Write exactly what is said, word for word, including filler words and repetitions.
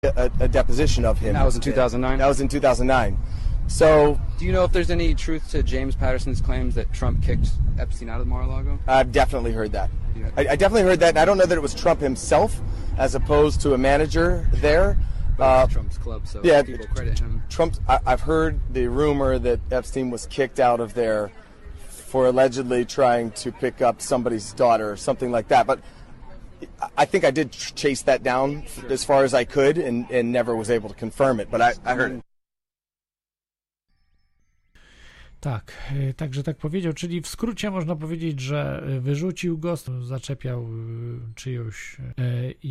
A, a deposition of him. And that was in two thousand nine? That was in two thousand nine. So... Do you know if there's any truth to James Patterson's claims that Trump kicked Epstein out of Mar-a-Lago? I've definitely heard that. Yeah. I, I definitely heard that. I don't know that it was Trump himself as opposed to a manager there. But uh, it's Trump's club, so yeah, people credit him. Trump. I, I've heard the rumor that Epstein was kicked out of there for allegedly trying to pick up somebody's daughter or something like that. But I think I did chase that down sure. as far as I could and, and never was able to confirm it, but I, I heard it. Tak, także tak powiedział, czyli w skrócie można powiedzieć, że wyrzucił go, zaczepiał czyjąś